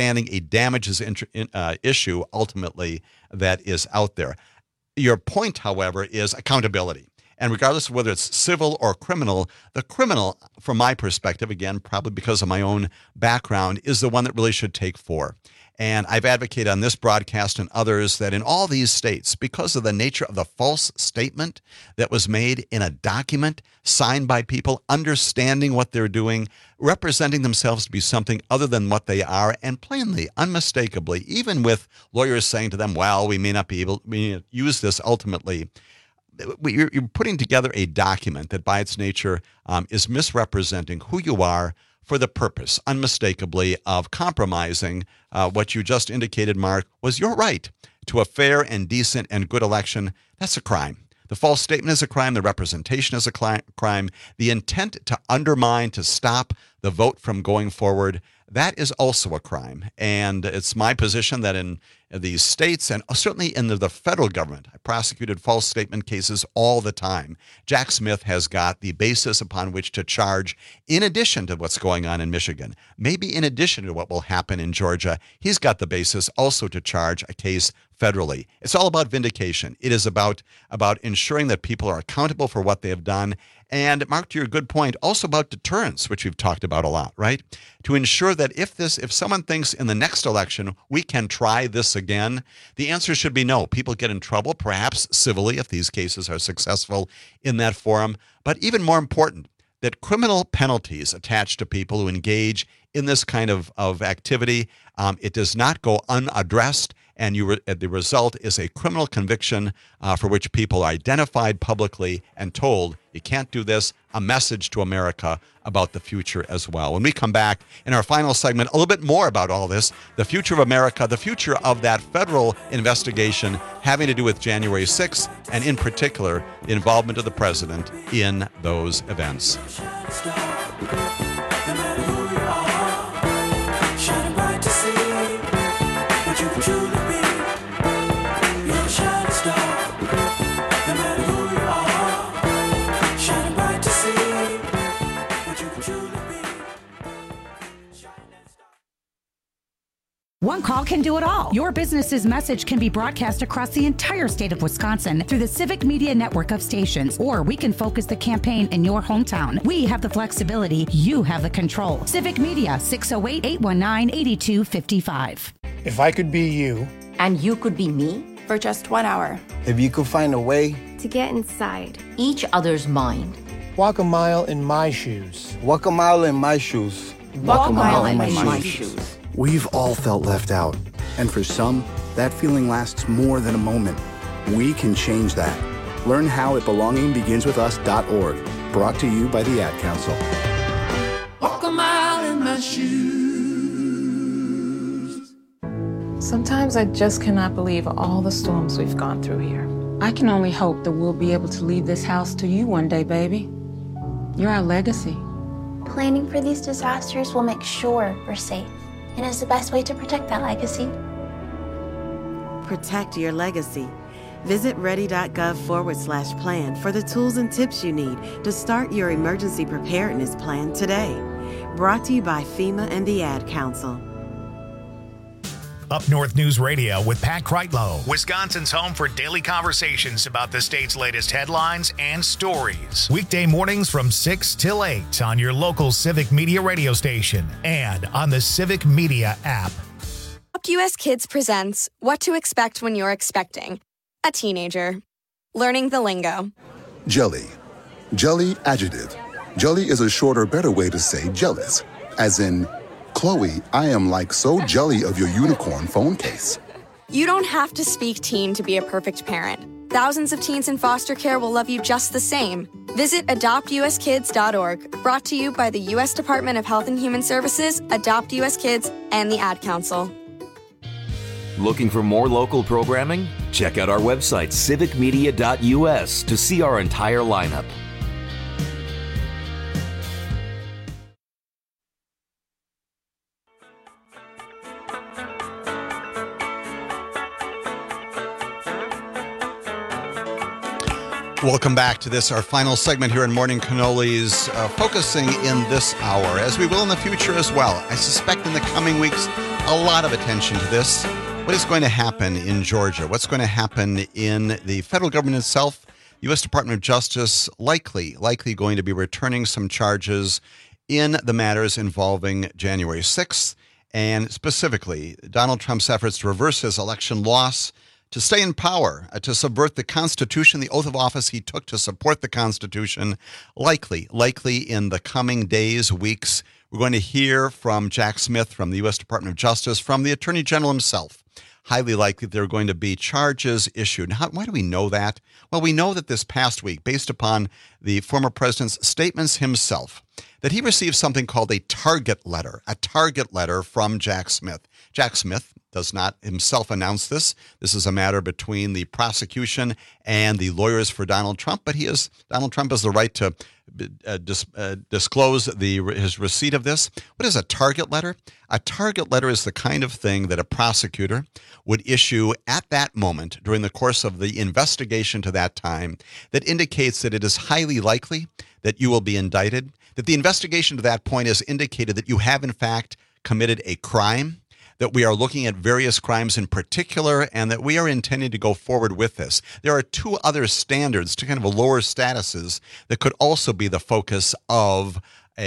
damages issue, ultimately, that is out there. Your point, however, is accountability. And regardless of whether it's civil or criminal, the criminal, from my perspective, again, probably because of my own background, is the one that really should take for. And I've advocated on this broadcast and others that in all these states, because of the nature of the false statement that was made in a document signed by people understanding what they're doing, representing themselves to be something other than what they are, and plainly, unmistakably, even with lawyers saying to them, well, we may not be able to use this ultimately, you're putting together a document that by its nature is misrepresenting who you are for the purpose, unmistakably, of compromising what you just indicated, Mark, was your right to a fair and decent and good election. That's a crime. The false statement is a crime. The representation is a crime. The intent to undermine, to stop the vote from going forward, that is also a crime. And it's my position that in these states, and certainly in the federal government, I prosecuted false statement cases all the time. Jack Smith has got the basis upon which to charge, in addition to what's going on in Michigan, maybe in addition to what will happen in Georgia, he's got the basis also to charge a case federally. It's all about vindication. It is about ensuring that people are accountable for what they have done. And Mark, to your good point, also about deterrence, which we've talked about a lot, right? To ensure that if someone thinks in the next election we can try this again, the answer should be no. People get in trouble, perhaps civilly, if these cases are successful in that forum. But even more important, that criminal penalties attached to people who engage in this kind of activity, it does not go unaddressed. And the result is a criminal conviction for which people are identified publicly and told, you can't do this, a message to America about the future as well. When we come back in our final segment, a little bit more about all this, the future of America, the future of that federal investigation having to do with January 6th, and in particular, the involvement of the president in those events. One call can do it all. Your business's message can be broadcast across the entire state of Wisconsin through the Civic Media network of stations, or we can focus the campaign in your hometown. We have the flexibility. You have the control. Civic Media, 608-819-8255. If I could be you. And you could be me? For just 1 hour. If you could find a way. To get inside each other's mind. Walk a mile in my shoes. Walk a mile in my shoes. Walk a mile in my shoes. We've all felt left out, and for some, that feeling lasts more than a moment. We can change that. Learn how at belongingbeginswithus.org. Brought to you by the Ad Council. Walk a mile in my shoes. Sometimes I just cannot believe all the storms we've gone through here. I can only hope that we'll be able to leave this house to you one day, baby. You're our legacy. Planning for these disasters will make sure we're safe, and is the best way to protect that legacy. Protect your legacy. Visit ready.gov/plan for the tools and tips you need to start your emergency preparedness plan today. Brought to you by FEMA and the Ad Council. Up North News Radio with Pat Kreitlow, Wisconsin's home for daily conversations about the state's latest headlines and stories. Weekday mornings from 6 till 8 on your local Civic Media radio station and on the Civic Media app. US Kids presents What to Expect When You're Expecting a Teenager. Learning the lingo. Jelly. Jelly adjective. Jelly is a shorter, better way to say jealous. As in, Chloe, I am like so jelly of your unicorn phone case. You don't have to speak teen to be a perfect parent. Thousands of teens in foster care will love you just the same. Visit adoptuskids.org, brought to you by the U.S. Department of Health and Human Services, Adopt U.S. Kids, and the Ad Council. Looking for more local programming? Check out our website, civicmedia.us, to see our entire lineup. Welcome back to this, our final segment here in Morning Cannolis, focusing in this hour, as we will in the future as well. I suspect in the coming weeks, a lot of attention to this. What is going to happen in Georgia? What's going to happen in the federal government itself? U.S. Department of Justice likely going to be returning some charges in the matters involving January 6th, and specifically Donald Trump's efforts to reverse his election loss, to stay in power, to subvert the Constitution, the oath of office he took to support the Constitution. Likely in the coming days, weeks, we're going to hear from Jack Smith from the U.S. Department of Justice, from the Attorney General himself. Highly likely there are going to be charges issued. Why do we know that? Well, we know that this past week, based upon the former president's statements himself, that he received something called a target letter from Jack Smith. Jack Smith does not himself announce this. This is a matter between the prosecution and the lawyers for Donald Trump, but Donald Trump has the right to disclose his receipt of this. What is a target letter? A target letter is the kind of thing that a prosecutor would issue at that moment during the course of the investigation to that time that indicates that it is highly likely that you will be indicted, that the investigation to that point has indicated that you have in fact committed a crime, that we are looking at various crimes in particular, and that we are intending to go forward with this. There are two other standards, two kind of lower statuses, that could also be the focus of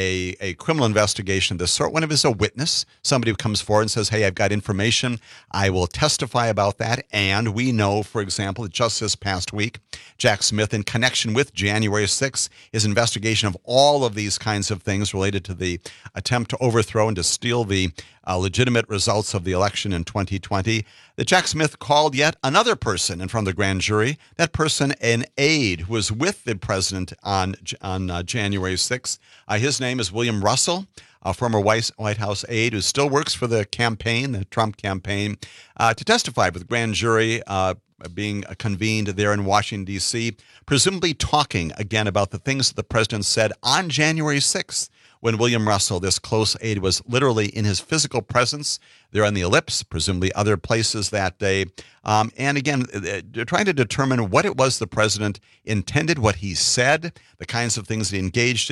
a criminal investigation of this sort. One of is a witness, somebody who comes forward and says, hey, I've got information, I will testify about that. And we know, for example, that just this past week, Jack Smith, in connection with January 6th, his investigation of all of these kinds of things related to the attempt to overthrow and to steal the legitimate results of the election in 2020, that Jack Smith called yet another person in front of the grand jury, that person an aide who was with the president on January 6th. His name is William Russell, a former White House aide who still works for the campaign, the Trump campaign, to testify with the grand jury being convened there in Washington, D.C., presumably talking again about the things that the president said on January 6th, when William Russell, this close aide, was literally in his physical presence there on the Ellipse, presumably other places that day. And again, they're trying to determine what it was the president intended, what he said, the kinds of things he engaged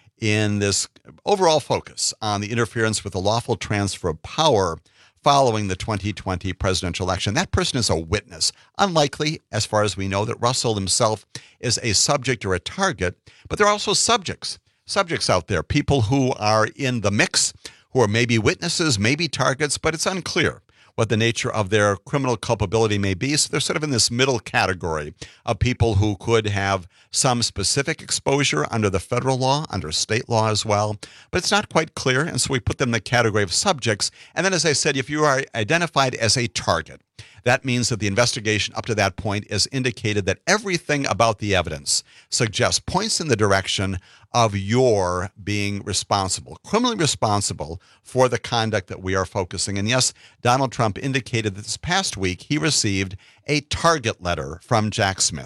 in this overall focus on the interference with the lawful transfer of power following the 2020 presidential election. That person is a witness. Unlikely, as far as we know, that Russell himself is a subject or a target, but there are also subjects out there, people who are in the mix, who are maybe witnesses, maybe targets, but it's unclear what the nature of their criminal culpability may be. So they're sort of in this middle category of people who could have some specific exposure under the federal law, under state law as well, but it's not quite clear, and so we put them in the category of subjects. And then, as I said, if you are identified as a target, That means that the investigation up to that point has indicated that everything about the evidence points in the direction of your being responsible, criminally responsible for the conduct that we are focusing. And yes, Donald Trump indicated that this past week he received a target letter from Jack Smith.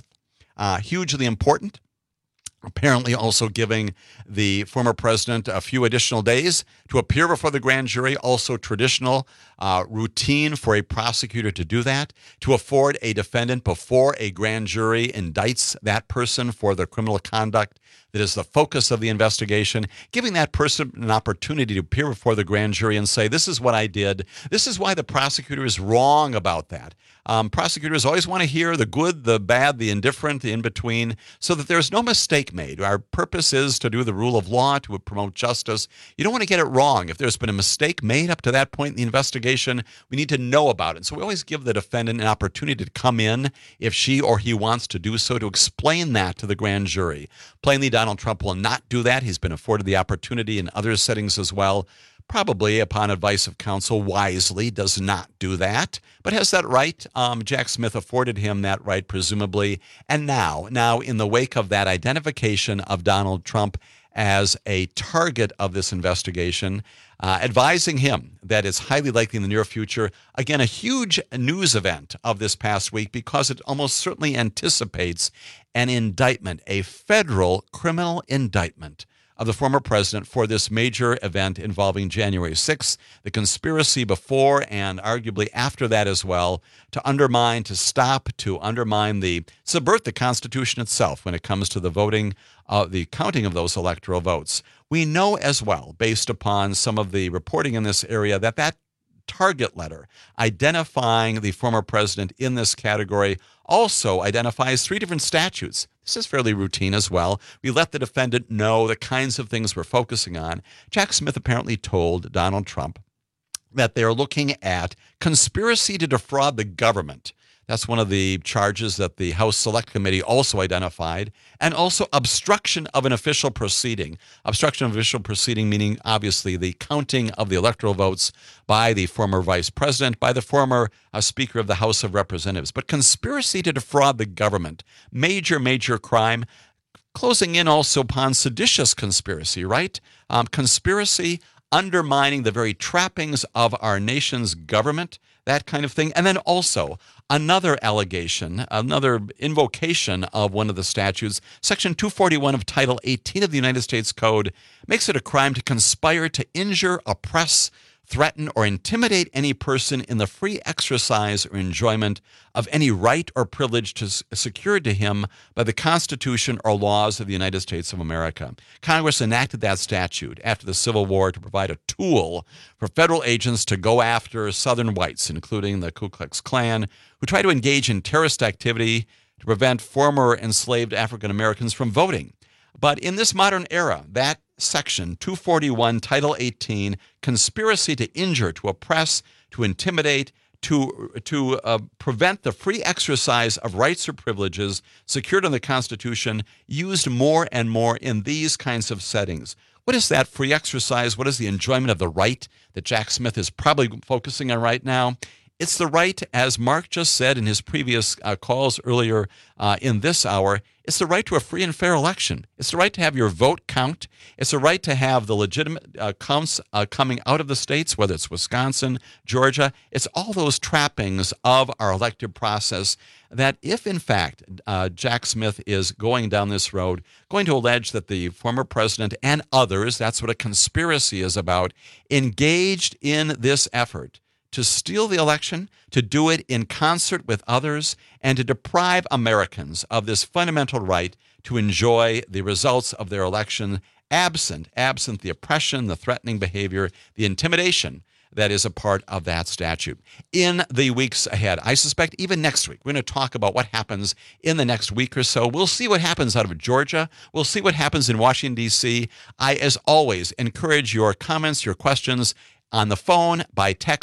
Hugely important. Apparently also giving the former president a few additional days to appear before the grand jury, also traditional routine for a prosecutor to do that, to afford a defendant before a grand jury indicts that person for the criminal conduct that is the focus of the investigation, giving that person an opportunity to appear before the grand jury and say, this is what I did. This is why the prosecutor is wrong about that. Prosecutors always want to hear the good, the bad, the indifferent, the in-between, so that there's no mistake made. Our purpose is to do the rule of law, to promote justice. You don't want to get it wrong. If there's been a mistake made up to that point in the investigation, we need to know about it. So we always give the defendant an opportunity to come in, if she or he wants to do so, to explain that to the grand jury. Plainly, Donald Trump will not do that. He's been afforded the opportunity in other settings as well. Probably upon advice of counsel, wisely does not do that, but has that right. Jack Smith afforded him that right, presumably. And now in the wake of that identification of Donald Trump as a target of this investigation, advising him that it's highly likely in the near future, again, a huge news event of this past week, because it almost certainly anticipates an indictment, a federal criminal indictment of the former president for this major event involving January 6th, the conspiracy before and arguably after that as well, to undermine, to stop, to undermine, subvert the Constitution itself when it comes to the voting, the counting of those electoral votes. We know as well, based upon some of the reporting in this area, that target letter identifying the former president in this category also identifies 3 different statutes. This is fairly routine as well. We let the defendant know the kinds of things we're focusing on. Jack Smith apparently told Donald Trump that they are looking at conspiracy to defraud the government. That's one of the charges that the House Select Committee also identified, and also obstruction of an official proceeding. Obstruction of official proceeding meaning, obviously, the counting of the electoral votes by the former vice president, by the former Speaker of the House of Representatives. But conspiracy to defraud the government, major, major crime. Closing in also upon seditious conspiracy, right? Conspiracy undermining the very trappings of our nation's government, that kind of thing. And then also another allegation, another invocation of one of the statutes, Section 241 of Title 18 of the United States Code, makes it a crime to conspire to injure, oppress, threaten, or intimidate any person in the free exercise or enjoyment of any right or privilege secured to him by the Constitution or laws of the United States of America. Congress enacted that statute after the Civil War to provide a tool for federal agents to go after Southern whites, including the Ku Klux Klan, who try to engage in terrorist activity to prevent former enslaved African Americans from voting. But in this modern era, that Section 241, Title 18, conspiracy to injure, to oppress, to intimidate, to prevent the free exercise of rights or privileges secured in the Constitution, used more and more in these kinds of settings. What is that free exercise? What is the enjoyment of the right that Jack Smith is probably focusing on right now? It's the right, as Mark just said in his previous calls earlier in this hour, it's the right to a free and fair election. It's the right to have your vote count. It's the right to have the legitimate counts coming out of the states, whether it's Wisconsin, Georgia. It's all those trappings of our elective process that if, in fact, Jack Smith is going down this road, going to allege that the former president and others, that's what a conspiracy is about, engaged in this effort to steal the election, to do it in concert with others, and to deprive Americans of this fundamental right to enjoy the results of their election, absent the oppression, the threatening behavior, the intimidation that is a part of that statute. In the weeks ahead, I suspect even next week, we're going to talk about what happens in the next week or so. We'll see what happens out of Georgia. We'll see what happens in Washington, D.C. I, as always, encourage your comments, your questions on the phone, by text,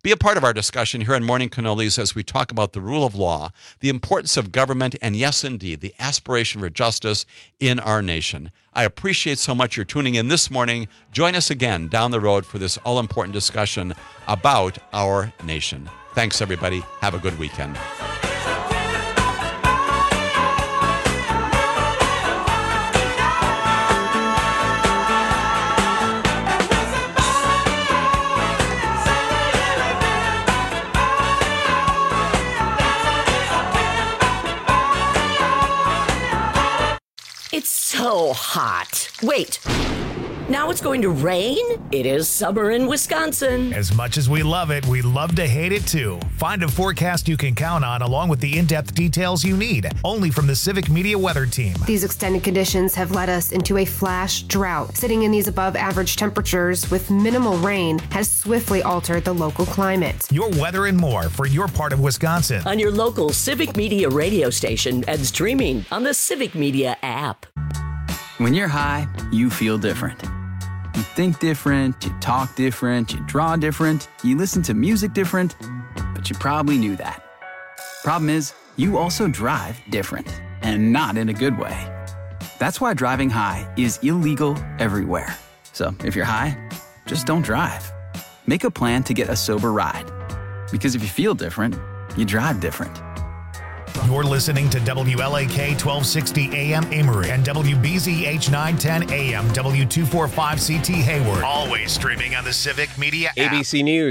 Be a part of our discussion here on Morning Cannolis as we talk about the rule of law, the importance of government, and yes, indeed, the aspiration for justice in our nation. I appreciate so much you're tuning in this morning. Join us again down the road for this all-important discussion about our nation. Thanks, everybody. Have a good weekend. It's so hot. Wait, now it's going to rain? It is summer in Wisconsin. As much as we love it, we love to hate it too. Find a forecast you can count on along with the in-depth details you need, only from the Civic Media Weather Team. These extended conditions have led us into a flash drought. Sitting in these above average temperatures with minimal rain has swiftly altered the local climate. Your weather and more for your part of Wisconsin. On your local Civic Media radio station and streaming on the Civic Media app. When you're high, you feel different. You think different, you talk different, you draw different, you listen to music different, but you probably knew that. Problem is, you also drive different, and not in a good way. That's why driving high is illegal everywhere. So if you're high, just don't drive. Make a plan to get a sober ride. Because if you feel different, you drive different. You're listening to WLAK 1260 AM Amory and WBZH 910 AM W245CT Hayward. Always streaming on the Civic Media app. ABC News.